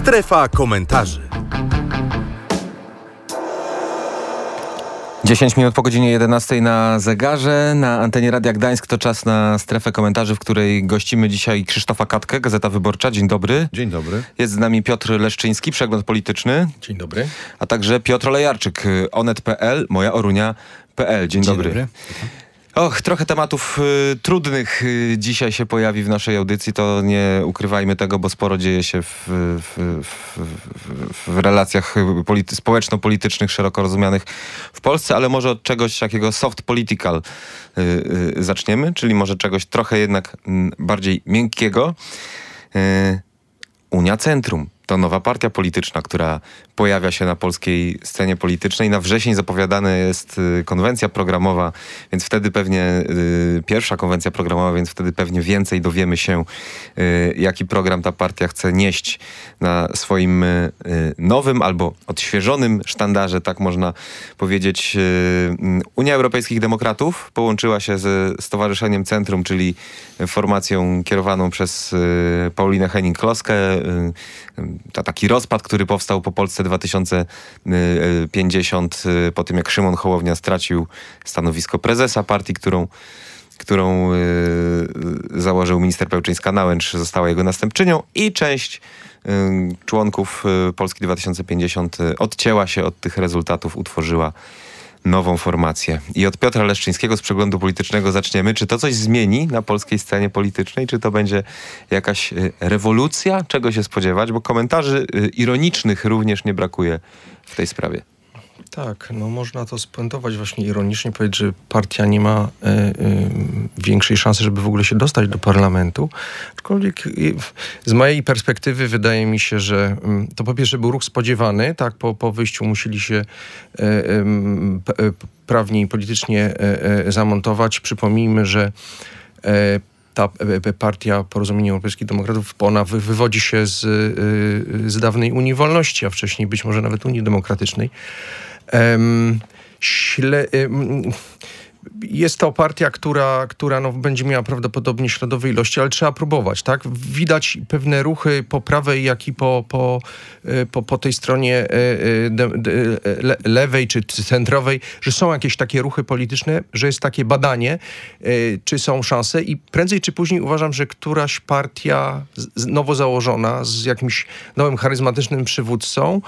Strefa komentarzy. 10 minut po godzinie 11 na zegarze. Na antenie Radia Gdańsk to czas na strefę komentarzy, w której gościmy dzisiaj Krzysztofa Katkę, Gazeta Wyborcza. Dzień dobry. Dzień dobry. Jest z nami Piotr Leszczyński, Przegląd Polityczny. Dzień dobry. A także Piotr Olejarczyk, Onet.pl, Mojaorunia.pl. Dzień dobry. Trochę tematów trudnych dzisiaj się pojawi w naszej audycji, to nie ukrywajmy tego, bo sporo dzieje się w relacjach społeczno-politycznych, szeroko rozumianych w Polsce, ale może od czegoś takiego soft political zaczniemy, czyli może czegoś trochę jednak bardziej miękkiego. Unia Centrum. To nowa partia polityczna, która pojawia się na polskiej scenie politycznej. Na wrzesień zapowiadana jest konwencja programowa, więc wtedy pewnie pierwsza konwencja programowa, więc wtedy pewnie więcej dowiemy się, jaki program ta partia chce nieść na swoim nowym albo odświeżonym sztandarze, tak można powiedzieć. Unia Europejskich Demokratów połączyła się ze Stowarzyszeniem Centrum, czyli formacją kierowaną przez Paulinę Hennig-Kloskę. Taki rozpad, który powstał po Polsce 2050, po tym jak Szymon Hołownia stracił stanowisko prezesa partii, którą założył minister Pełczyńska-Nałęcz, została jego następczynią, i część członków Polski 2050 odcięła się od tych rezultatów, utworzyła nową formację. I od Piotra Leszczyńskiego z Przeglądu Politycznego zaczniemy. Czy to coś zmieni na polskiej scenie politycznej? Czy to będzie jakaś rewolucja? Czego się spodziewać? Bo komentarzy ironicznych również nie brakuje w tej sprawie. Tak, można to spuentować właśnie ironicznie, powiedzieć, że partia nie ma większej szansy, żeby w ogóle się dostać do parlamentu. Aczkolwiek z mojej perspektywy wydaje mi się, że to po pierwsze był ruch spodziewany, tak, po wyjściu musieli się prawnie i politycznie zamontować. Przypomnijmy, że ta partia Porozumienia Europejskich Demokratów, ona wywodzi się z dawnej Unii Wolności, a wcześniej być może nawet Unii Demokratycznej. Jest to partia, która będzie miała prawdopodobnie śladowe ilości, ale trzeba próbować, tak? Widać pewne ruchy po prawej, jak i po tej stronie lewej czy centrowej, że są jakieś takie ruchy polityczne, że jest takie badanie, czy są szanse, i prędzej czy później uważam, że któraś partia nowo założona, z jakimś nowym, charyzmatycznym przywódcą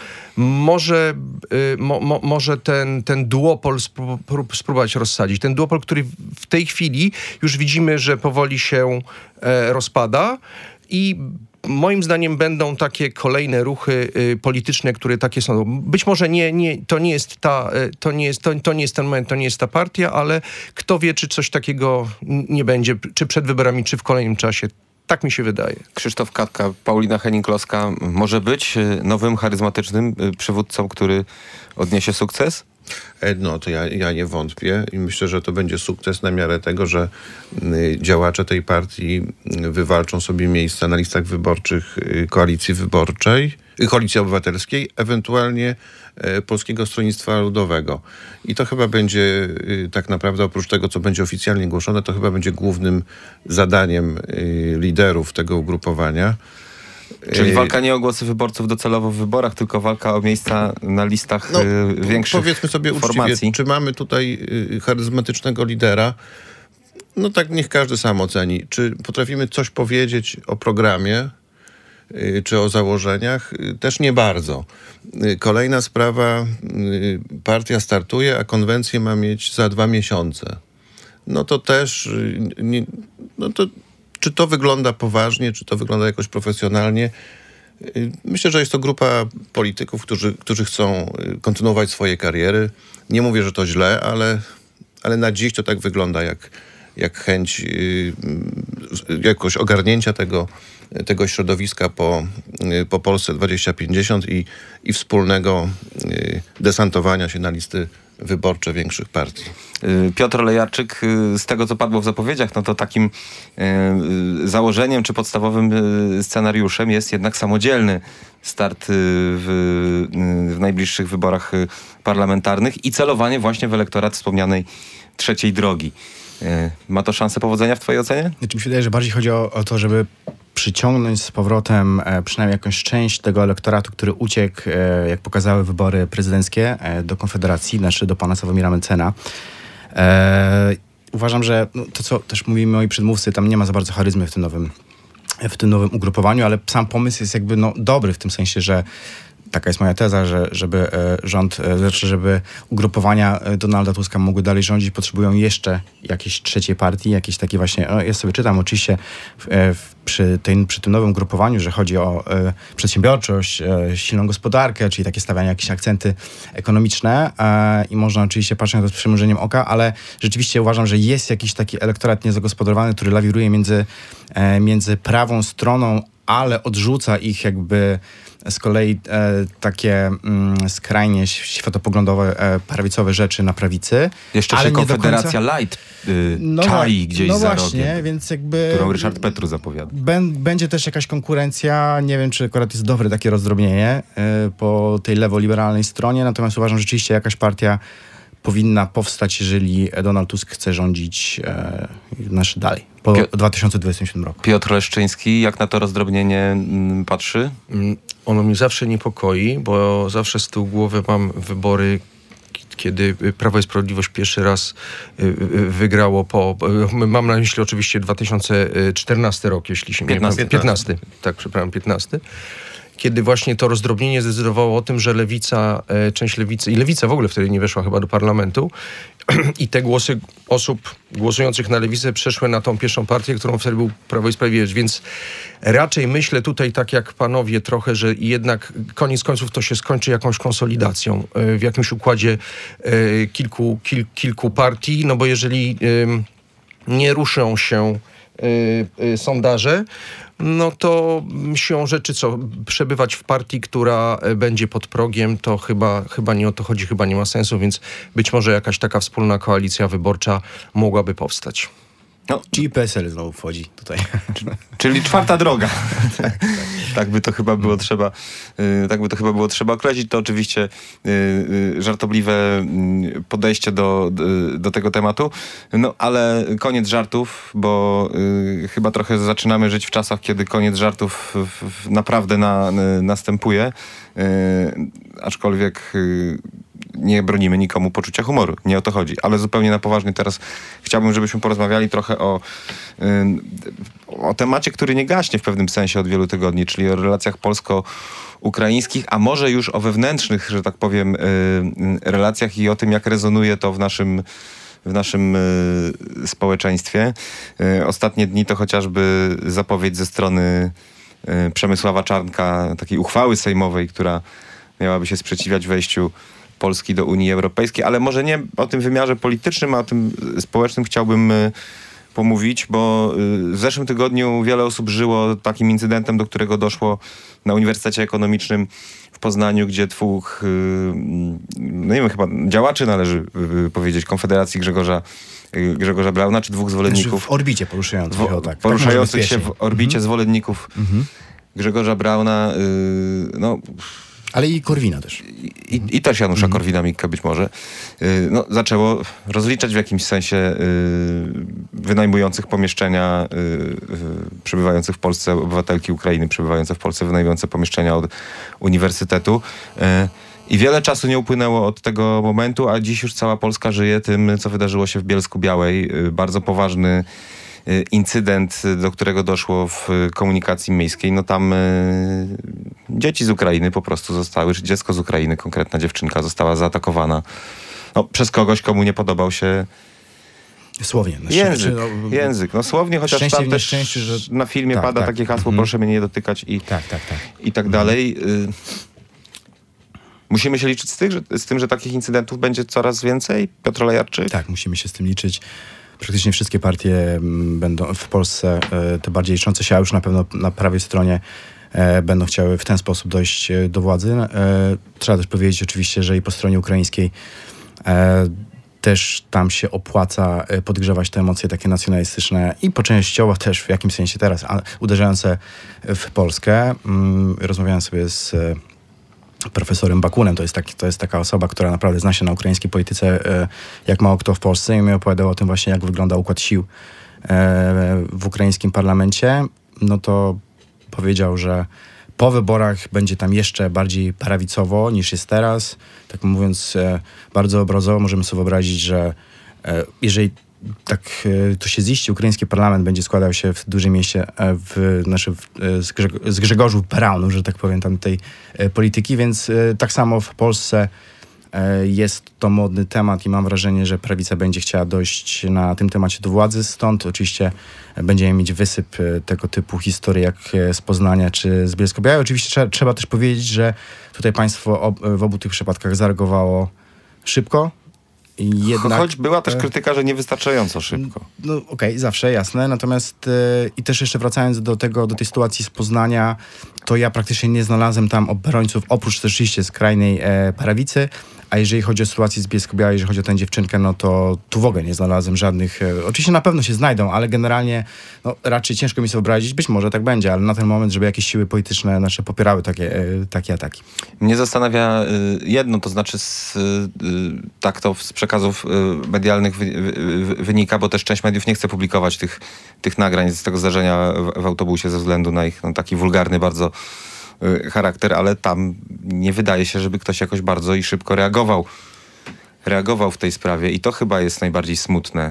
może ten duopol spróbować rozsadzić. Ten duopol, który w tej chwili już widzimy, że powoli się rozpada, i moim zdaniem będą takie kolejne ruchy polityczne, które takie są. Być może to nie jest ten moment, to nie jest ta partia, ale kto wie, czy coś takiego nie będzie, czy przed wyborami, czy w kolejnym czasie. Tak mi się wydaje. Krzysztof Katka, Paulina Hennig-Kloska może być nowym, charyzmatycznym przywódcą, który odniesie sukces? To ja nie wątpię i myślę, że to będzie sukces na miarę tego, że działacze tej partii wywalczą sobie miejsca na listach wyborczych Koalicji Wyborczej, Koalicji Obywatelskiej, ewentualnie Polskiego Stronnictwa Ludowego. I to chyba będzie tak naprawdę, oprócz tego, co będzie oficjalnie głoszone, to chyba będzie głównym zadaniem liderów tego ugrupowania. Czyli walka nie o głosy wyborców docelowo w wyborach, tylko walka o miejsca na listach większych. Powiedzmy sobie formacji. Uczciwie, czy mamy tutaj charyzmatycznego lidera? Tak niech każdy sam oceni. Czy potrafimy coś powiedzieć o programie, czy o założeniach? Też nie bardzo. Kolejna sprawa, partia startuje, a konwencję ma mieć za 2 miesiące. To też czy to wygląda poważnie, czy to wygląda jakoś profesjonalnie? Myślę, że jest to grupa polityków, którzy chcą kontynuować swoje kariery. Nie mówię, że to źle, ale na dziś to tak wygląda, jak chęć jakoś ogarnięcia tego środowiska po Polsce 2050 i wspólnego desantowania się na listy wyborcze większych partii. Piotr Olejarczyk, z tego co padło w zapowiedziach, to takim założeniem czy podstawowym scenariuszem jest jednak samodzielny start w najbliższych wyborach parlamentarnych i celowanie właśnie w elektorat wspomnianej trzeciej drogi. Ma to szansę powodzenia w twojej ocenie? Mi się wydaje, że bardziej chodzi o to, żeby przyciągnąć z powrotem przynajmniej jakąś część tego elektoratu, który uciekł, jak pokazały wybory prezydenckie, do Konfederacji, znaczy do pana Sławomira Mencena. Uważam, że to, co też mówili moi przedmówcy, tam nie ma za bardzo charyzmy w tym nowym ugrupowaniu, ale sam pomysł jest jakby dobry w tym sensie, że taka jest moja teza, że żeby ugrupowania Donalda Tuska mogły dalej rządzić, potrzebują jeszcze jakiejś trzeciej partii, jakiejś takiej właśnie, ja sobie czytam oczywiście przy tym nowym grupowaniu, że chodzi o przedsiębiorczość, silną gospodarkę, czyli takie stawianie jakieś akcenty ekonomiczne i można oczywiście patrzeć na to z przymrużeniem oka, ale rzeczywiście uważam, że jest jakiś taki elektorat niezagospodarowany, który lawiruje między prawą stroną, ale odrzuca ich jakby z kolei takie skrajnie światopoglądowe, prawicowe rzeczy na prawicy. Jeszcze się Konfederacja Light czai gdzieś za rogiem, więc jakby, którą Ryszard Petru zapowiada. Będzie też jakaś konkurencja. Nie wiem, czy akurat jest dobre takie rozdrobnienie po tej lewo-liberalnej stronie, natomiast uważam, że rzeczywiście jakaś partia powinna powstać, jeżeli Donald Tusk chce rządzić dalej, po 2027 roku. Piotr Leszczyński, jak na to rozdrobnienie patrzy? Ono mnie zawsze niepokoi, bo zawsze z tyłu głowy mam wybory, kiedy Prawo i Sprawiedliwość pierwszy raz wygrało mam na myśli oczywiście 2014 rok, jeśli się nie mylę. 15. Tak, przepraszam, 15. Kiedy właśnie to rozdrobnienie zdecydowało o tym, że część lewicy, i lewica w ogóle wtedy nie weszła chyba do parlamentu, i te głosy osób głosujących na lewicę przeszły na tą pierwszą partię, którą wtedy był Prawo i Sprawiedliwość. Więc raczej myślę tutaj tak jak panowie trochę, że jednak koniec końców to się skończy jakąś konsolidacją w jakimś układzie kilku partii, no bo jeżeli nie ruszą się sondaże, no to siłą rzeczy przebywać w partii, która będzie pod progiem, to chyba nie o to chodzi, chyba nie ma sensu, więc być może jakaś taka wspólna koalicja wyborcza mogłaby powstać. No, czyli PSL znowu wchodzi tutaj. Czyli czwarta droga. Tak by to chyba było trzeba określić. To oczywiście żartobliwe podejście do tego tematu. No ale koniec żartów, bo chyba trochę zaczynamy żyć w czasach, kiedy koniec żartów naprawdę następuje. Aczkolwiek nie bronimy nikomu poczucia humoru. Nie o to chodzi. Ale zupełnie na poważnie teraz chciałbym, żebyśmy porozmawiali trochę o temacie, który nie gaśnie w pewnym sensie od wielu tygodni, czyli o relacjach polsko-ukraińskich, a może już o wewnętrznych, że tak powiem, relacjach i o tym, jak rezonuje to w naszym społeczeństwie. Ostatnie dni to chociażby zapowiedź ze strony Przemysława Czarnka, takiej uchwały sejmowej, która miałaby się sprzeciwiać wejściu Polski do Unii Europejskiej, ale może nie o tym wymiarze politycznym, a o tym społecznym chciałbym pomówić, bo w zeszłym tygodniu wiele osób żyło takim incydentem, do którego doszło na Uniwersytecie Ekonomicznym w Poznaniu, gdzie dwóch, no nie wiem, chyba działaczy należy powiedzieć, Konfederacji Grzegorza Brauna, czy dwóch zwolenników. W orbicie poruszających się, tak. Poruszających się w orbicie zwolenników Grzegorza Brauna, ale i Korwina też. I też Janusza Korwina-Mikke być może. Zaczęło rozliczać w jakimś sensie wynajmujących pomieszczenia, przebywających w Polsce, obywatelki Ukrainy przebywające w Polsce, wynajmujące pomieszczenia od uniwersytetu. I wiele czasu nie upłynęło od tego momentu, a dziś już cała Polska żyje tym, co wydarzyło się w Bielsku-Białej. Bardzo poważny incydent, do którego doszło w komunikacji miejskiej. No tam dzieci z Ukrainy po prostu zostały, czy dziecko z Ukrainy, konkretna dziewczynka została zaatakowana przez kogoś, komu nie podobał się słownie. Język. No słownie, chociaż tam też na filmie pada takie hasło, proszę mnie nie dotykać i tak dalej. Musimy się liczyć z tym, że takich incydentów będzie coraz więcej? Piotr Olejarczyk? Tak, musimy się z tym liczyć. Praktycznie wszystkie partie będą w Polsce, te bardziej liczące się, a już na pewno na prawej stronie będą chciały w ten sposób dojść do władzy. Trzeba też powiedzieć oczywiście, że i po stronie ukraińskiej też tam się opłaca podgrzewać te emocje takie nacjonalistyczne i po częściowo też w jakimś sensie teraz uderzające w Polskę. Rozmawiałem sobie z profesorem Bakunem, to jest taka osoba, która naprawdę zna się na ukraińskiej polityce jak mało kto w Polsce i mi opowiadał o tym właśnie, jak wygląda układ sił w ukraińskim parlamencie. No to powiedział, że po wyborach będzie tam jeszcze bardziej prawicowo niż jest teraz. Tak mówiąc bardzo obrazowo, możemy sobie wyobrazić, że jeżeli tak to się ziści, ukraiński parlament będzie składał się w dużej mieście z Grzegorzów Braunów, że tak powiem, tam tej polityki, więc tak samo w Polsce jest to modny temat i mam wrażenie, że prawica będzie chciała dojść na tym temacie do władzy. Stąd oczywiście będziemy mieć wysyp tego typu historii jak z Poznania czy z Bielska-Białej. Oczywiście trzeba też powiedzieć, że tutaj państwo w obu tych przypadkach zareagowało szybko. Jednak, choć była też krytyka, że niewystarczająco szybko. No okej, zawsze, jasne. Natomiast i też jeszcze wracając do tej sytuacji z Poznania, to ja praktycznie nie znalazłem tam obrońców, oprócz też oczywiście skrajnej prawicy, a jeżeli chodzi o sytuację z Bielsko-Białej, jeżeli chodzi o tę dziewczynkę, no to tu w ogóle nie znalazłem żadnych, oczywiście na pewno się znajdą, ale generalnie no, raczej ciężko mi sobie wyobrazić, być może tak będzie, ale na ten moment, żeby jakieś siły polityczne nasze popierały takie ataki. Mnie zastanawia jedno, to znaczy tak to z przekazów medialnych wynika, bo też część mediów nie chce publikować tych nagrań z tego zdarzenia w autobusie ze względu na ich taki wulgarny bardzo charakter, ale tam nie wydaje się, żeby ktoś jakoś bardzo i szybko reagował w tej sprawie i to chyba jest najbardziej smutne.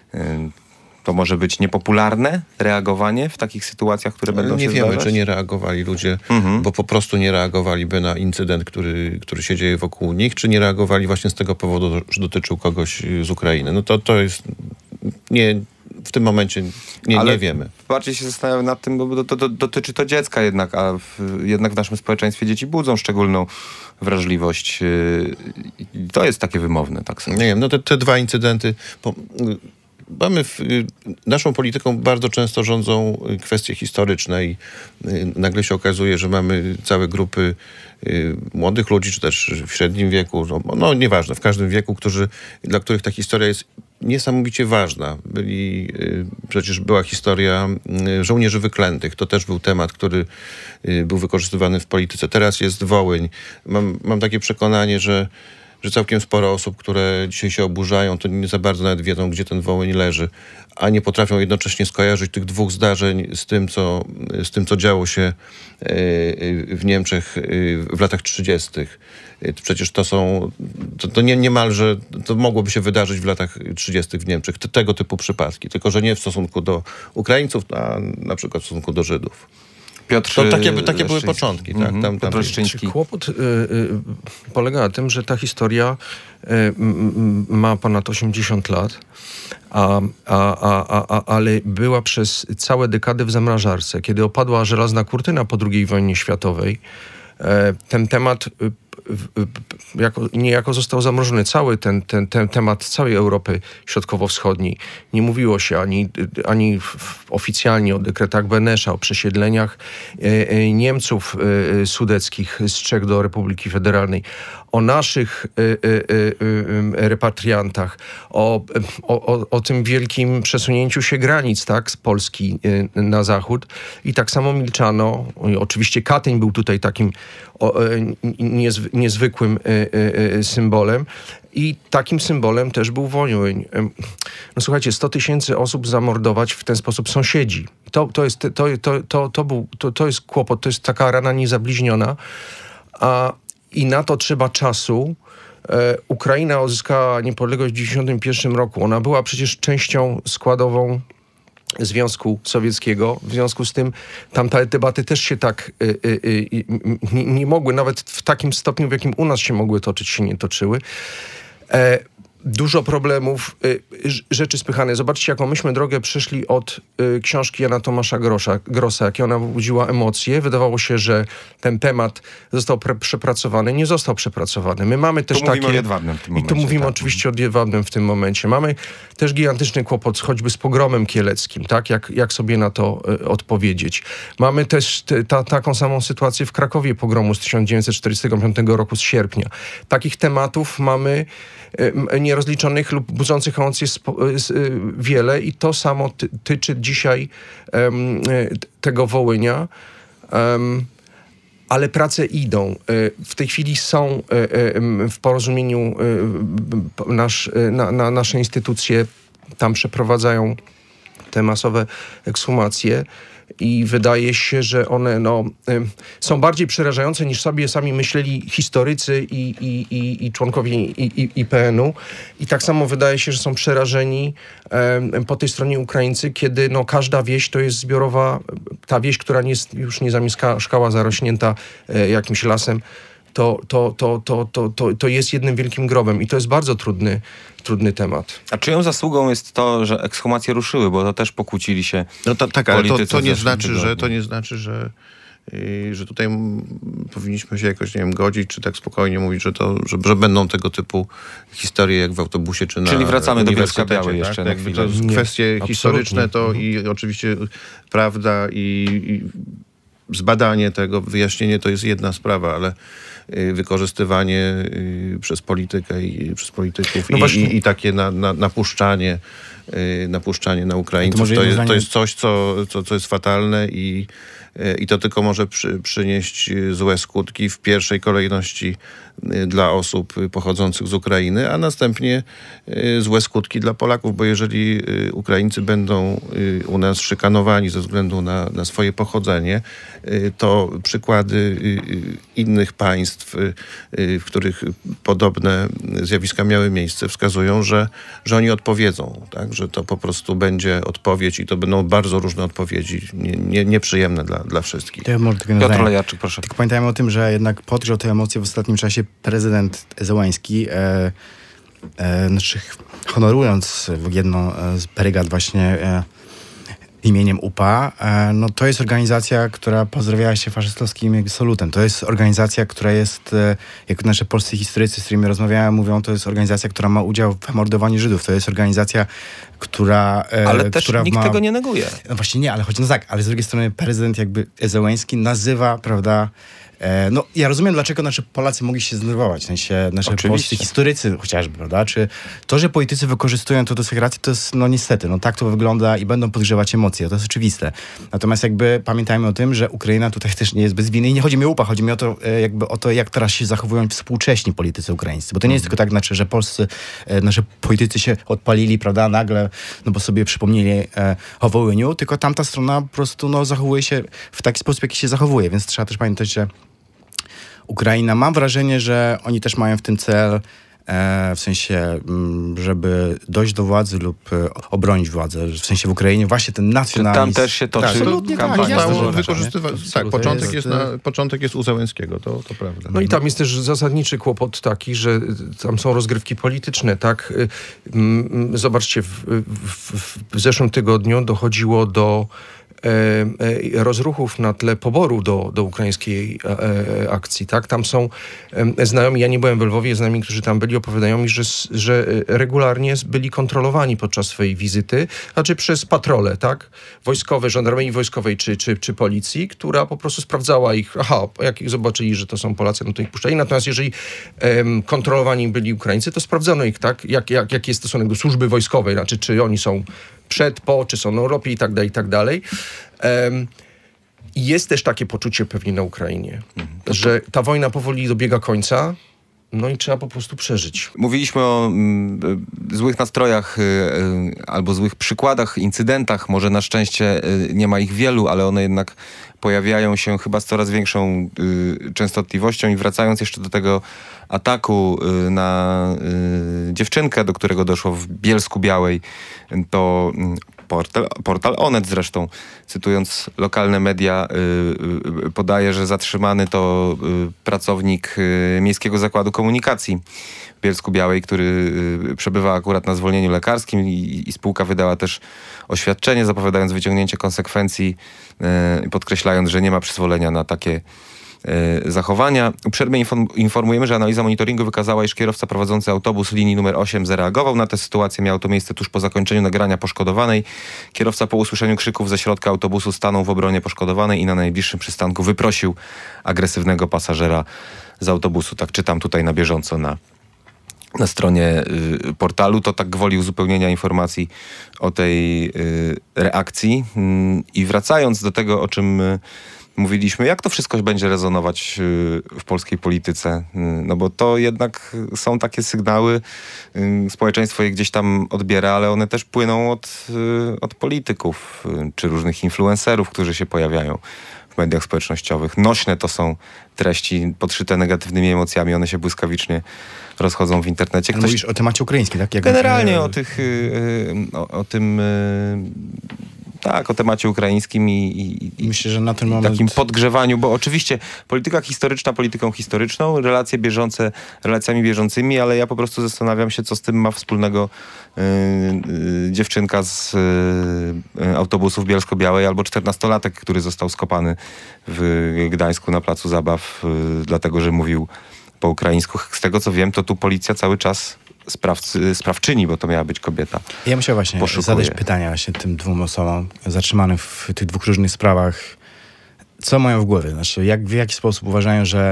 To może być niepopularne reagowanie w takich sytuacjach, które będą się zdarzać? Nie wiemy, czy nie reagowali ludzie, bo po prostu nie reagowaliby na incydent, który się dzieje wokół nich, czy nie reagowali właśnie z tego powodu, że dotyczył kogoś z Ukrainy. No to jest... W tym momencie nie wiemy. Bardziej się zastanawiam nad tym, bo dotyczy to dziecka jednak, a jednak w naszym społeczeństwie dzieci budzą szczególną wrażliwość. To jest takie wymowne, tak sobie. Nie wiem, no te dwa incydenty... Mamy naszą polityką bardzo często rządzą kwestie historyczne i nagle się okazuje, że mamy całe grupy młodych ludzi, czy też w średnim wieku, no nieważne, w każdym wieku, dla których ta historia jest niesamowicie ważna. Przecież była historia żołnierzy wyklętych. To też był temat, który był wykorzystywany w polityce. Teraz jest Wołyń. Mam takie przekonanie, że całkiem sporo osób, które dzisiaj się oburzają, to nie za bardzo nawet wiedzą, gdzie ten Wołyń leży, a nie potrafią jednocześnie skojarzyć tych dwóch zdarzeń z tym, co działo się w Niemczech w latach 30. Przecież to niemalże, to mogłoby się wydarzyć w latach 30. w Niemczech. Tego typu przypadki, tylko że nie w stosunku do Ukraińców, a na przykład w stosunku do Żydów. Piotr to takie były początki. Tak? Piotr Leszczyński. Kłopot polega na tym, że ta historia ma ponad 80 lat, ale była przez całe dekady w zamrażarce. Kiedy opadła żelazna kurtyna po II wojnie światowej, ten temat niejako został zamrożony. Cały ten temat całej Europy Środkowo-Wschodniej. Nie mówiło się ani oficjalnie o dekretach Benesza, o przesiedleniach Niemców sudeckich z Czech do Republiki Federalnej, o naszych repatriantach, o tym wielkim przesunięciu się granic, tak, z Polski na zachód. I tak samo milczano. Oczywiście Katyń był tutaj takim niezwykłym symbolem. I takim symbolem też był Wołyń. No słuchajcie, 100 000 osób zamordować w ten sposób sąsiedzi. To jest kłopot, to jest taka rana niezabliźniona. I na to trzeba czasu. Ukraina odzyskała niepodległość w 1991 roku. Ona była przecież częścią składową Związku Sowieckiego. W związku z tym tam te debaty też się tak nie mogły, nawet w takim stopniu, w jakim u nas się mogły toczyć, się nie toczyły. Dużo problemów, rzeczy spychane. Zobaczcie, jaką myśmy drogę przeszli od książki Jana Tomasza Grossa, jakie ona budziła emocje. Wydawało się, że ten temat został przepracowany. Nie został przepracowany. My mamy też mówimy o Jedwabnem w tym momencie. I tu mówimy oczywiście o Jedwabnem w tym momencie. Mamy też gigantyczny kłopot choćby z pogromem kieleckim, tak? Jak sobie na to odpowiedzieć. Mamy też taką samą sytuację w Krakowie pogromu z 1945 roku, z sierpnia. Takich tematów mamy nierozliczonych lub budzących emocje wiele i to samo tyczy dzisiaj tego Wołynia. Ale prace idą. W tej chwili są w porozumieniu nasze instytucje tam przeprowadzają te masowe ekshumacje. i wydaje się, że one są bardziej przerażające niż sobie sami myśleli historycy i członkowie IPN-u. I tak samo wydaje się, że są przerażeni po tej stronie Ukraińcy, kiedy każda wieś to jest zbiorowa, ta wieś, która już nie zamieszkała, zarośnięta jakimś lasem, to jest jednym wielkim grobem i to jest bardzo trudny temat. A czyją zasługą jest to, że ekshumacje ruszyły, bo to też pokłócili się tak, ale to nie znaczy, że tutaj powinniśmy się jakoś, nie wiem, godzić, czy tak spokojnie mówić, że będą tego typu historie jak w autobusie, czy na Czyli wracamy do Bielska-Białej jeszcze na chwilę. To kwestie historyczne to absolutnie. i oczywiście prawda i zbadanie tego, wyjaśnienie to jest jedna sprawa, ale wykorzystywanie przez politykę i przez polityków i takie napuszczanie na Ukraińców, to jest coś, co jest fatalne i to tylko może przynieść złe skutki w pierwszej kolejności dla osób pochodzących z Ukrainy, a następnie złe skutki dla Polaków, bo jeżeli Ukraińcy będą u nas szykanowani ze względu na swoje pochodzenie, to przykłady innych państw, w których podobne zjawiska miały miejsce, wskazują, że oni odpowiedzą, tak? Że to po prostu będzie odpowiedź i to będą bardzo różne odpowiedzi, nieprzyjemne dla wszystkich. Piotr Olejarczyk, proszę. Tylko pamiętajmy o tym, że jednak podgrzał te emocje w ostatnim czasie prezydent Zełański, honorując jedną z brygad właśnie imieniem UPA, to jest organizacja, która pozdrowiała się faszystowskim salutem. To jest organizacja, która jest, jak nasze polscy historycy, z którymi rozmawiałem, mówią, to jest organizacja, która ma udział w mordowaniu Żydów. To jest organizacja, która... Ale też nikt tego nie neguje. No właśnie nie, ale ale z drugiej strony prezydent jakby Zełański nazywa, prawda... ja rozumiem, dlaczego nasze Polacy mogli się zdenerwować, w sensie nasze polscy historycy chociażby, prawda? Czy to, że politycy wykorzystują to do swych racji, to jest, niestety, tak to wygląda i będą podgrzewać emocje, to jest oczywiste. Natomiast jakby pamiętajmy o tym, że Ukraina tutaj też nie jest bez winy i nie chodzi mi o UPA, chodzi mi o to, jak teraz się zachowują współcześni politycy ukraińscy, bo to nie jest tylko tak, że nasze politycy się odpalili, prawda, nagle, bo sobie przypomnieli o Wołyniu, tylko tamta strona po prostu, zachowuje się w taki sposób, jaki się zachowuje, więc trzeba też pamiętać, że Ukraina, mam wrażenie, że oni też mają w tym cel, w sensie, żeby dojść do władzy lub obronić władzę, w sensie w Ukrainie, właśnie ten nacjonalizm. Tam też się toczy kampania. Początek jest u Zełenskiego, to prawda. No i tam jest też zasadniczy kłopot taki, że tam są rozgrywki polityczne, tak? Zobaczcie, w zeszłym tygodniu dochodziło do rozruchów na tle poboru do ukraińskiej akcji, tak? Tam są znajomi, ja nie byłem w Lwowie, znajomi, którzy tam byli, opowiadają mi, że regularnie byli kontrolowani podczas swojej wizyty, przez patrole, tak? Wojskowe, żandarmerii wojskowej czy policji, która po prostu sprawdzała ich, jak zobaczyli, że to są Polacy, to ich puszczali. Natomiast jeżeli kontrolowani byli Ukraińcy, to sprawdzono ich, tak? Jaki jest stosunek do służby wojskowej, czy oni są przed, czy są na Europie i tak dalej. Jest też takie poczucie pewnie na Ukrainie, że ta wojna powoli dobiega końca, i trzeba po prostu przeżyć. Mówiliśmy o złych nastrojach albo złych przykładach, incydentach. Może na szczęście nie ma ich wielu, ale one jednak pojawiają się chyba z coraz większą częstotliwością. I wracając jeszcze do tego ataku na dziewczynkę, do którego doszło w Bielsku-Białej, to portal Onet zresztą, cytując lokalne media, podaje, że zatrzymany to pracownik Miejskiego Zakładu Komunikacji w Bielsku-Białej, który przebywa akurat na zwolnieniu lekarskim i spółka wydała też oświadczenie, zapowiadając wyciągnięcie konsekwencji, podkreślając, że nie ma przyzwolenia na takie zachowania. Uprzednio informujemy, że analiza monitoringu wykazała, iż kierowca prowadzący autobus linii numer 8 zareagował na tę sytuację. Miało to miejsce tuż po zakończeniu nagrania poszkodowanej. Kierowca po usłyszeniu krzyków ze środka autobusu stanął w obronie poszkodowanej i na najbliższym przystanku wyprosił agresywnego pasażera z autobusu. Tak czytam tutaj na bieżąco na stronie portalu. To tak gwoli uzupełnienia informacji o tej reakcji. I wracając do tego, o czym mówiliśmy, jak to wszystko będzie rezonować w polskiej polityce. No bo to jednak są takie sygnały, społeczeństwo je gdzieś tam odbiera, ale one też płyną od polityków, czy różnych influencerów, którzy się pojawiają w mediach społecznościowych. Nośne to są treści podszyte negatywnymi emocjami, one się błyskawicznie rozchodzą w internecie. Ale mówisz o temacie ukraińskim, tak? Generalnie o temacie ukraińskim i myślę, że na ten moment takim podgrzewaniu, bo oczywiście polityka historyczna polityką historyczną, relacje bieżące relacjami bieżącymi, ale ja po prostu zastanawiam się, co z tym ma wspólnego dziewczynka z autobusów Bielsko-Białej albo 14-latek, który został skopany w Gdańsku na placu zabaw, dlatego że mówił po ukraińsku. Z tego co wiem, to tu policja cały czas sprawczyni, bo to miała być kobieta. Ja musiałem właśnie poszukuje. zadać pytania tym 2 osobom zatrzymanym w tych 2 różnych sprawach. Co mają w głowie? Znaczy, w jaki sposób uważają, że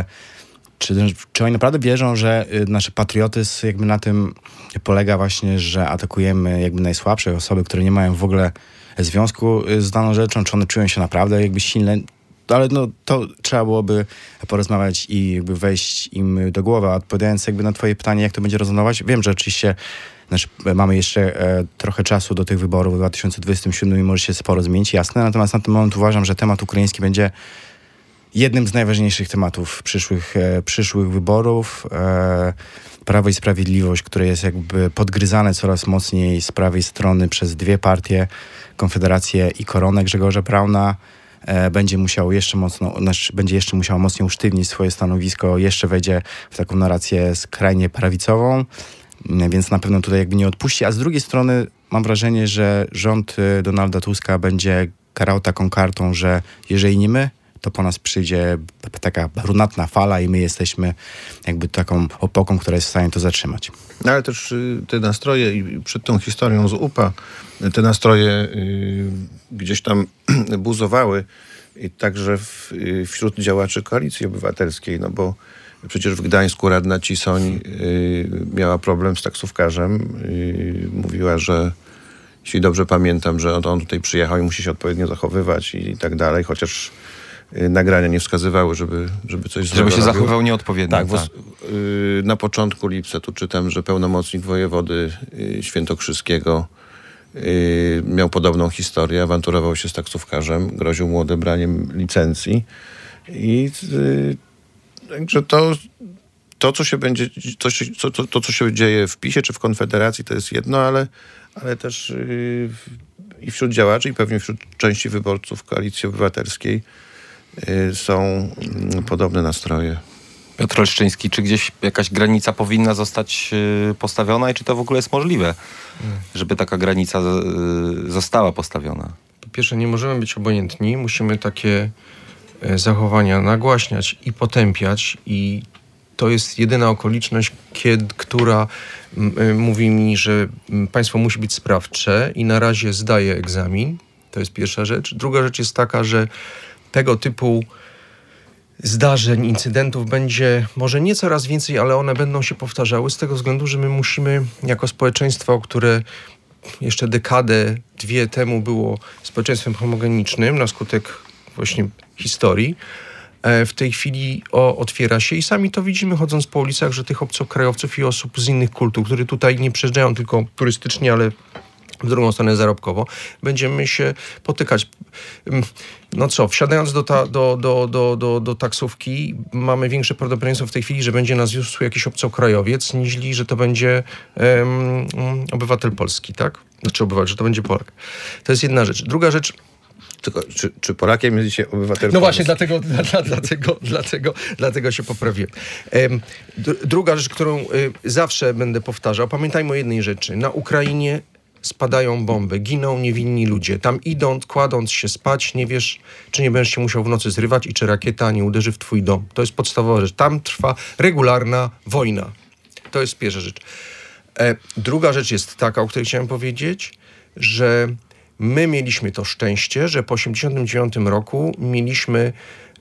czy oni naprawdę wierzą, że nasz patriotyzm jakby na tym polega właśnie, że atakujemy jakby najsłabsze osoby, które nie mają w ogóle związku z daną rzeczą, czy one czują się naprawdę jakby silne? Ale no, to trzeba byłoby porozmawiać i jakby wejść im do głowy. A odpowiadając jakby na twoje pytanie, jak to będzie rezonować, wiem, że oczywiście mamy jeszcze trochę czasu do tych wyborów w 2027 i może się sporo zmienić, jasne. Natomiast na ten moment uważam, że temat ukraiński będzie jednym z najważniejszych tematów przyszłych wyborów. Prawo i Sprawiedliwość, które jest jakby podgryzane coraz mocniej z prawej strony przez 2 partie, Konfederację i Koronę Grzegorza Brauna, będzie jeszcze musiało mocniej usztywnić swoje stanowisko, jeszcze wejdzie w taką narrację skrajnie prawicową, więc na pewno tutaj jakby nie odpuści. A z drugiej strony mam wrażenie, że rząd Donalda Tuska będzie karał taką kartą, że jeżeli nie my, to po nas przyjdzie taka brunatna fala i my jesteśmy jakby taką opoką, która jest w stanie to zatrzymać. No ale też te nastroje i przed tą historią z UPA, te nastroje gdzieś tam buzowały i także wśród działaczy Koalicji Obywatelskiej, no bo przecież w Gdańsku radna Cisoń miała problem z taksówkarzem. Mówiła, że jeśli dobrze pamiętam, że on tutaj przyjechał i musi się odpowiednio zachowywać i tak dalej, chociaż nagrania nie wskazywały, żeby coś żeby się zachowywał nieodpowiednio. Tak, na początku lipca tu czytam, że pełnomocnik wojewody świętokrzyskiego miał podobną historię, awanturował się z taksówkarzem, groził mu odebraniem licencji i także to co się będzie, co się dzieje w PiS-ie czy w Konfederacji, to jest jedno, ale też i wśród działaczy i pewnie wśród części wyborców Koalicji Obywatelskiej są podobne nastroje. Piotr Olszczyński, czy gdzieś jakaś granica powinna zostać postawiona i czy to w ogóle jest możliwe, żeby taka granica została postawiona? Po pierwsze, nie możemy być obojętni, musimy takie zachowania nagłaśniać i potępiać i to jest jedyna okoliczność, która mówi mi, że państwo musi być sprawcze i na razie zdaje egzamin. To jest pierwsza rzecz. Druga rzecz jest taka, że tego typu zdarzeń, incydentów będzie może nie coraz więcej, ale one będą się powtarzały z tego względu, że my musimy jako społeczeństwo, które jeszcze dekadę, 2 temu było społeczeństwem homogenicznym na skutek właśnie historii, w tej chwili otwiera się i sami to widzimy chodząc po ulicach, że tych obcokrajowców i osób z innych kultur, które tutaj nie przyjeżdżają tylko turystycznie, ale w drugą stronę zarobkowo, będziemy się potykać. No co, wsiadając do taksówki, mamy większe prawdopodobieństwo w tej chwili, że będzie nas wiózł jakiś obcokrajowiec, niźli, że to będzie obywatel polski, tak? Znaczy obywatel, że to będzie Polak. To jest jedna rzecz. Druga rzecz, tylko czy Polakiem jest dzisiaj obywatel? No właśnie, dlatego się poprawiłem. Druga rzecz, którą zawsze będę powtarzał, pamiętajmy o jednej rzeczy. Na Ukrainie spadają bomby, giną niewinni ludzie. Tam kładąc się spać, nie wiesz, czy nie będziesz się musiał w nocy zrywać i czy rakieta nie uderzy w twój dom. To jest podstawowa rzecz. Tam trwa regularna wojna. To jest pierwsza rzecz. Druga rzecz jest taka, o której chciałem powiedzieć, że my mieliśmy to szczęście, że po 1989 roku mieliśmy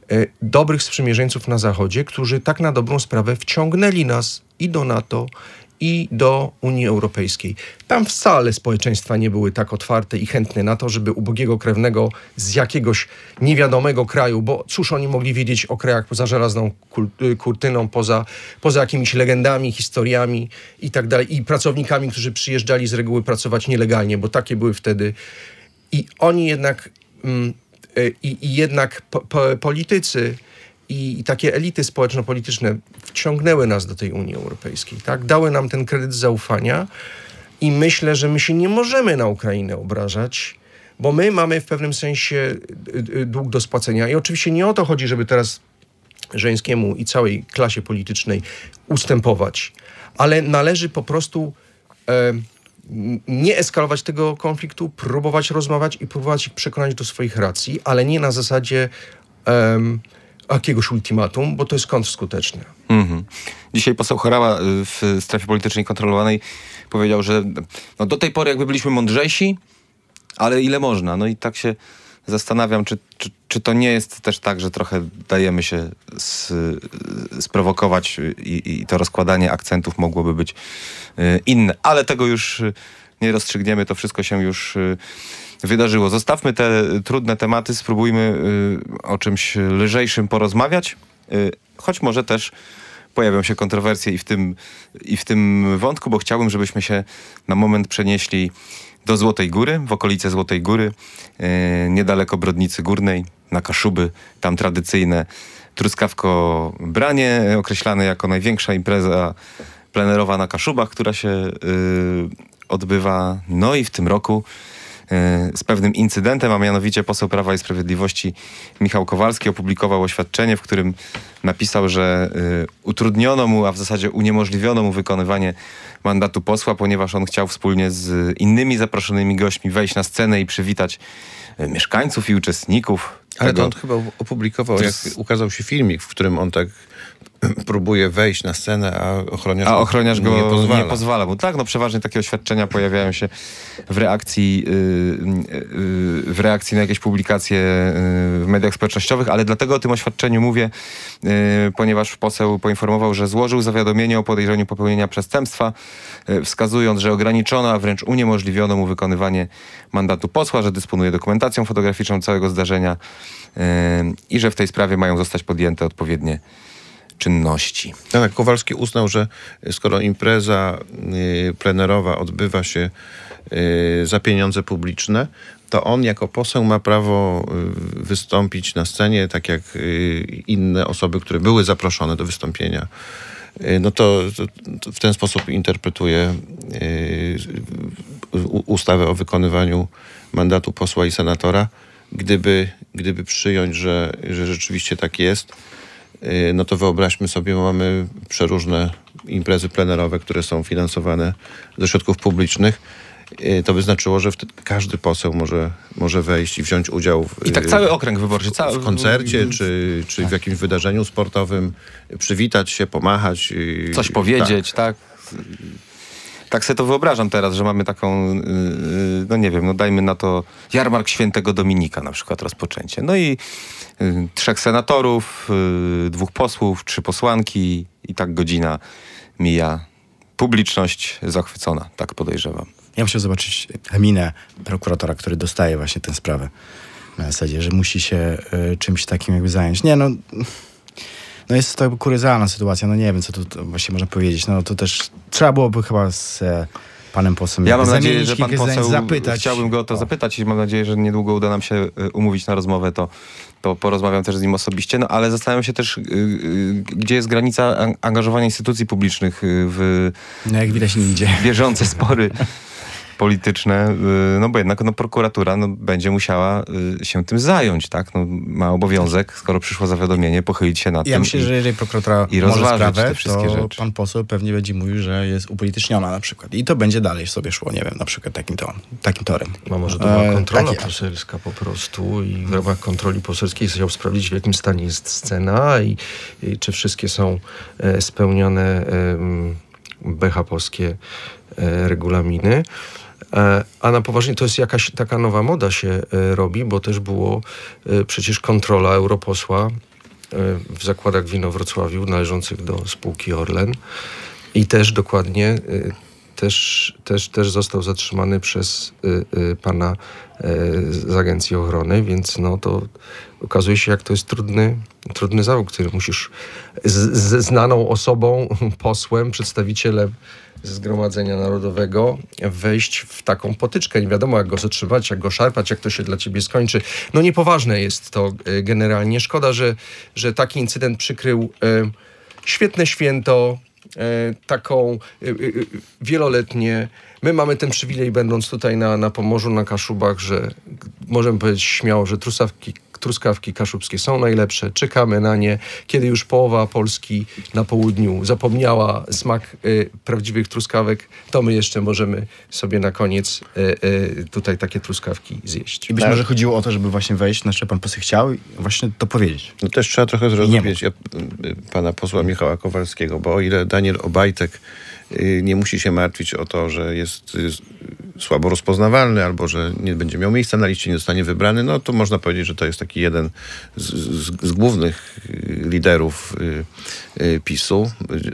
dobrych sprzymierzeńców na Zachodzie, którzy tak na dobrą sprawę wciągnęli nas i do NATO, i do Unii Europejskiej. Tam wcale społeczeństwa nie były tak otwarte i chętne na to, żeby ubogiego krewnego z jakiegoś niewiadomego kraju, bo cóż oni mogli wiedzieć o krajach poza żelazną kurtyną, poza jakimiś legendami, historiami i tak dalej, i pracownikami, którzy przyjeżdżali z reguły pracować nielegalnie, bo takie były wtedy. I oni jednak, politycy i takie elity społeczno-polityczne wciągnęły nas do tej Unii Europejskiej, tak? Dały nam ten kredyt zaufania i myślę, że my się nie możemy na Ukrainę obrażać, bo my mamy w pewnym sensie dług do spłacenia. I oczywiście nie o to chodzi, żeby teraz Żeleńskiemu i całej klasie politycznej ustępować, ale należy po prostu nie eskalować tego konfliktu, próbować rozmawiać i próbować ich przekonać do swoich racji, ale nie na zasadzie jakiegoś ultimatum, bo to jest kontrskuteczne. Dzisiaj poseł Horała w strefie politycznej kontrolowanej powiedział, że no do tej pory jakby byliśmy mądrzejsi, ale ile można? No i tak się zastanawiam, czy to nie jest też tak, że trochę dajemy się sprowokować i to rozkładanie akcentów mogłoby być inne. Ale tego już nie rozstrzygniemy, to wszystko się już wydarzyło. Zostawmy te trudne tematy, spróbujmy o czymś lżejszym porozmawiać, choć może też pojawią się kontrowersje i w tym wątku, bo chciałbym, żebyśmy się na moment przenieśli do Złotej Góry, w okolice Złotej Góry, niedaleko Brodnicy Górnej, na Kaszuby, tam tradycyjne truskawko-branie, określane jako największa impreza plenerowa na Kaszubach, która się odbywa, no i w tym roku z pewnym incydentem, a mianowicie poseł Prawa i Sprawiedliwości Michał Kowalski opublikował oświadczenie, w którym napisał, że utrudniono mu, a w zasadzie uniemożliwiono mu wykonywanie mandatu posła, ponieważ on chciał wspólnie z innymi zaproszonymi gośćmi wejść na scenę i przywitać mieszkańców i uczestników. Ale to on chyba opublikował, jak ukazał się filmik, w którym on tak próbuje wejść na scenę, a ochroniarz go nie pozwala. Bo tak, no przeważnie takie oświadczenia pojawiają się w reakcji na jakieś publikacje w mediach społecznościowych, ale dlatego o tym oświadczeniu mówię, ponieważ poseł poinformował, że złożył zawiadomienie o podejrzeniu popełnienia przestępstwa, wskazując, że ograniczono, a wręcz uniemożliwiono mu wykonywanie mandatu posła, że dysponuje dokumentacją fotograficzną całego zdarzenia i że w tej sprawie mają zostać podjęte odpowiednie czynności. Tak, Kowalski uznał, że skoro impreza plenerowa odbywa się za pieniądze publiczne, to on jako poseł ma prawo wystąpić na scenie, tak jak inne osoby, które były zaproszone do wystąpienia. No to w ten sposób interpretuje ustawę o wykonywaniu mandatu posła i senatora. Gdyby przyjąć, że rzeczywiście tak jest, no to wyobraźmy sobie, mamy przeróżne imprezy plenerowe, które są finansowane ze środków publicznych. To by znaczyło, że wtedy każdy poseł może wejść i wziąć udział i tak cały okręg wyborczy. W koncercie, czy w jakimś wydarzeniu sportowym, przywitać się, pomachać. Coś powiedzieć, tak? Tak sobie to wyobrażam teraz, że mamy taką, no nie wiem, no dajmy na to jarmark Świętego Dominika na przykład rozpoczęcie. No i 3 senatorów, 2 posłów, 3 posłanki i tak godzina mija. Publiczność zachwycona, tak podejrzewam. Ja musiał zobaczyć minę prokuratora, który dostaje właśnie tę sprawę. Na zasadzie, że musi się czymś takim jakby zająć. Nie, no jest to kuriozalna sytuacja, no nie wiem, co tu właśnie można powiedzieć. No to też trzeba byłoby chyba z panem posłem ja mam nadzieję, że pan poseł, zapytać. Chciałbym go o to zapytać i mam nadzieję, że niedługo uda nam się umówić na rozmowę, to porozmawiam też z nim osobiście, no ale zastanawiam się też, gdzie jest granica angażowania instytucji publicznych w no jak widać nie idzie. Bieżące spory polityczne, no bo jednak prokuratura będzie musiała się tym zająć, tak? No, ma obowiązek, skoro przyszło zawiadomienie, pochylić się nad tym. Ja myślę, że jeżeli prokuratura i może rozważyć sprawę, te wszystkie to rzeczy. pan poseł pewnie będzie mówił, że jest upolityczniona na przykład. I to będzie dalej sobie szło, nie wiem, na przykład takim torem. No może to była kontrola poselska po prostu i w ramach kontroli poselskiej chciał sprawdzić, w jakim stanie jest scena i czy wszystkie są spełnione BHP-owskie regulaminy. A na poważnie to jest jakaś taka nowa moda się robi, bo też było przecież kontrola europosła w zakładach w Inowrocławiu należących do spółki Orlen. I też dokładnie, też został zatrzymany przez pana z Agencji Ochrony, więc no to okazuje się, jak to jest trudny zawód, który musisz ze znaną osobą, posłem, przedstawicielem Zgromadzenia Narodowego wejść w taką potyczkę. Nie wiadomo, jak go zatrzymać, jak go szarpać, jak to się dla ciebie skończy. No niepoważne jest to generalnie. Szkoda, że taki incydent przykrył świetne święto, taką wieloletnie. My mamy ten przywilej, będąc tutaj na Pomorzu, na Kaszubach, że możemy powiedzieć śmiało, że truskawki kaszubskie są najlepsze. Czekamy na nie. Kiedy już połowa Polski na południu zapomniała smak prawdziwych truskawek, to my jeszcze możemy sobie na koniec tutaj takie truskawki zjeść. I być może chodziło o to, żeby właśnie wejść, na co pan poseł chciał i właśnie to powiedzieć. No też trzeba trochę zrozumieć pana posła Michała Kowalskiego, bo o ile Daniel Obajtek nie musi się martwić o to, że jest słabo rozpoznawalny albo że nie będzie miał miejsca na liście, nie zostanie wybrany, no to można powiedzieć, że to jest taki jeden z głównych liderów PiS-u,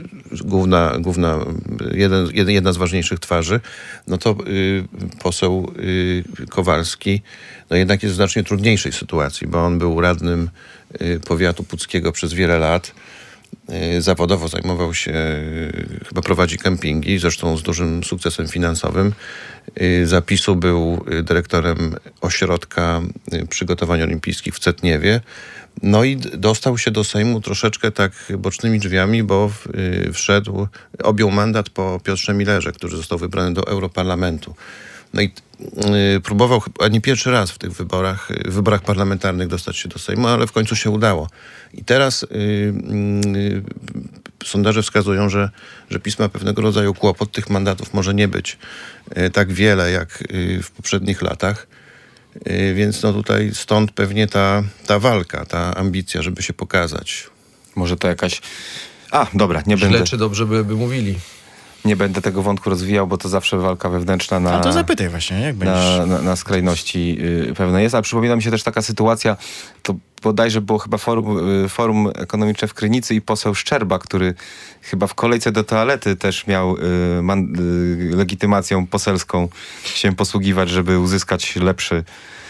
jedna z ważniejszych twarzy. No to poseł Kowalski no jednak jest w znacznie trudniejszej sytuacji, bo on był radnym powiatu puckiego przez wiele lat. Zawodowo zajmował się, chyba prowadzi kempingi, zresztą z dużym sukcesem finansowym. Za PiS-u był dyrektorem ośrodka przygotowań olimpijskich w Cetniewie. No i dostał się do Sejmu troszeczkę tak bocznymi drzwiami, bo objął mandat po Piotrze Millerze, który został wybrany do Europarlamentu. No i próbował chyba nie pierwszy raz w tych wyborach parlamentarnych dostać się do Sejmu, ale w końcu się udało. I teraz sondaże wskazują, że PiS ma pewnego rodzaju kłopot. Tych mandatów może nie być tak wiele jak w poprzednich latach. Więc no tutaj stąd pewnie ta walka, ta ambicja, żeby się pokazać. Może to jakaś... dobra, nie Źle będę... czy dobrze by mówili. Nie będę tego wątku rozwijał, bo to zawsze walka wewnętrzna A to zapytaj właśnie, jak będziesz... na skrajności pewne jest. Ale przypomina mi się też taka sytuacja, to bodajże było chyba forum ekonomiczne w Krynicy i poseł Szczerba, który chyba w kolejce do toalety też miał legitymacją poselską się posługiwać, żeby uzyskać lepszy,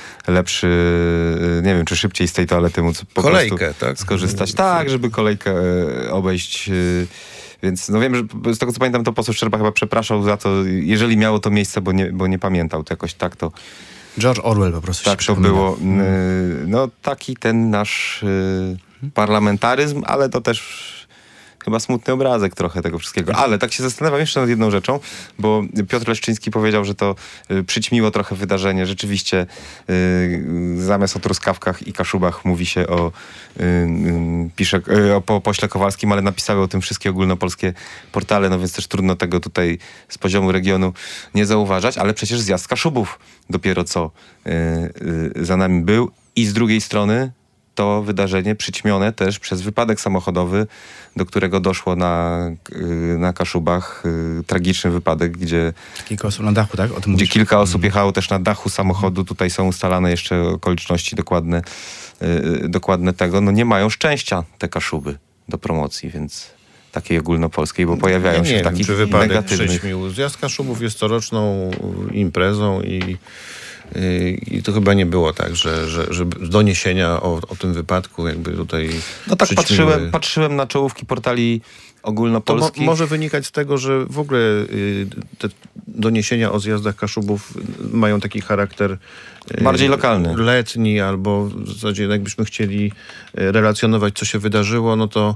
nie wiem, czy szybciej z tej toalety móc po kolejkę, prostu tak? skorzystać. Tak, żeby kolejkę obejść... Więc no wiem, że z tego co pamiętam, to poseł Szczerba chyba przepraszał za to, jeżeli miało to miejsce, bo nie pamiętał. To jakoś tak to... George Orwell po prostu tak to było. No taki ten nasz parlamentaryzm, ale to też chyba smutny obrazek trochę tego wszystkiego. Ale tak się zastanawiam jeszcze nad jedną rzeczą, bo Piotr Leszczyński powiedział, że to przyćmiło trochę wydarzenie. Rzeczywiście zamiast o truskawkach i kaszubach mówi się o pośle Kowalskim, ale napisały o tym wszystkie ogólnopolskie portale, no więc też trudno tego tutaj z poziomu regionu nie zauważać, ale przecież zjazd Kaszubów dopiero co za nami był i z drugiej strony to wydarzenie przyćmione też przez wypadek samochodowy, do którego doszło na Kaszubach. Tragiczny wypadek, gdzie... Kilka osób na dachu, tak? O tym gdzie kilka osób jechało też na dachu samochodu. Tutaj są ustalane jeszcze okoliczności dokładne tego. No nie mają szczęścia te Kaszuby do promocji, więc takiej ogólnopolskiej, bo pojawiają się w takich czy wypadek negatywnych... przyćmił. Zjazd Kaszubów jest coroczną imprezą i to chyba nie było tak, że doniesienia o tym wypadku jakby tutaj no tak patrzyłem na czołówki portali ogólnopolskich. To może wynikać z tego, że w ogóle te doniesienia o zjazdach Kaszubów mają taki charakter bardziej lokalny, letni, albo w zasadzie jakbyśmy chcieli relacjonować, co się wydarzyło, no to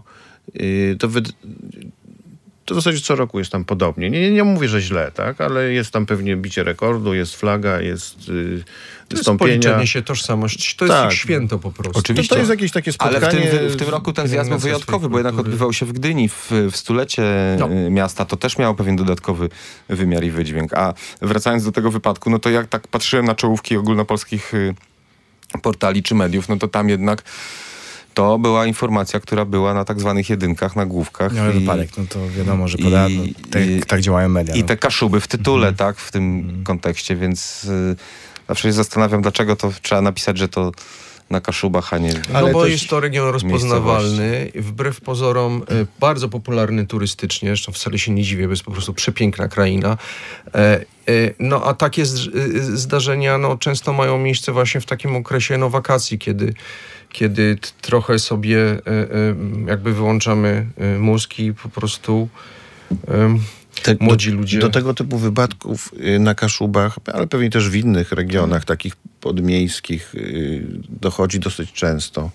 w zasadzie co roku jest tam podobnie. Nie mówię, że źle, tak? Ale jest tam pewnie bicie rekordu, jest flaga, jest wystąpienia. To jest policzenie się, tożsamość. To jest ich święto po prostu. Oczywiście. To jest jakieś takie spotkanie. Ale w tym roku ten zjazd był wyjątkowy, bo jednak odbywał się w Gdyni w stulecie miasta. To też miało pewien dodatkowy wymiar i wydźwięk. A wracając do tego wypadku, no to jak tak patrzyłem na czołówki ogólnopolskich portali czy mediów, no to tam jednak to była informacja, która była na tak zwanych jedynkach, nagłówkach. No, ale wypadek, no to wiadomo, że tak działają media. I te Kaszuby w tytule, tak, w tym kontekście, więc zawsze się zastanawiam, dlaczego to trzeba napisać, że to na Kaszubach, a nie... Ale No bo też jest to region rozpoznawalny, wbrew pozorom bardzo popularny turystycznie, zresztą wcale się nie dziwię, bo jest po prostu przepiękna kraina. No a takie zdarzenia no, często mają miejsce właśnie w takim okresie no, wakacji, kiedy trochę sobie jakby wyłączamy mózg i po prostu młodzi ludzie... Do tego typu wypadków na Kaszubach, ale pewnie też w innych regionach, takich podmiejskich, dochodzi dosyć często.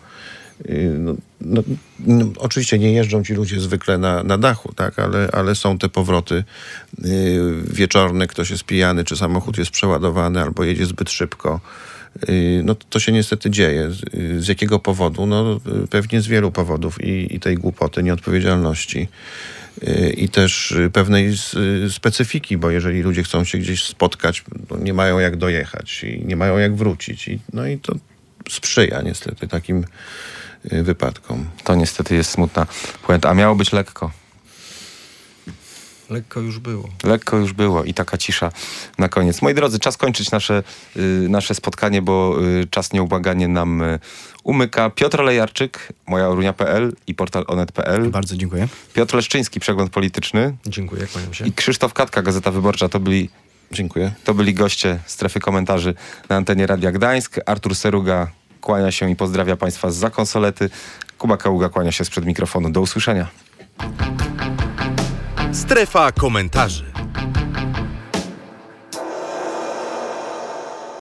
Oczywiście nie jeżdżą ci ludzie zwykle na dachu, tak? ale są te powroty wieczorne, ktoś jest pijany, czy samochód jest przeładowany, albo jedzie zbyt szybko. No to się niestety dzieje. Z jakiego powodu? No pewnie z wielu powodów i tej głupoty, nieodpowiedzialności. I też pewnej specyfiki, bo jeżeli ludzie chcą się gdzieś spotkać, to nie mają jak dojechać i nie mają jak wrócić. No i to sprzyja niestety takim wypadkom. To niestety jest smutna puenta. A miało być lekko. Lekko już było. Lekko już było i taka cisza na koniec. Moi drodzy, czas kończyć nasze spotkanie, bo czas nieubłaganie nam umyka. Piotr Olejarczyk, mojaorunia.pl i portal onet.pl. Bardzo dziękuję. Piotr Leszczyński, Przegląd Polityczny. Dziękuję, kłaniam się. I Krzysztof Katka, Gazeta Wyborcza. Dziękuję. To byli goście Strefy Komentarzy na antenie Radia Gdańsk. Artur Seruga kłania się i pozdrawia Państwa zza konsolety. Kuba Kaługa kłania się sprzed mikrofonu. Do usłyszenia. Strefa Komentarzy.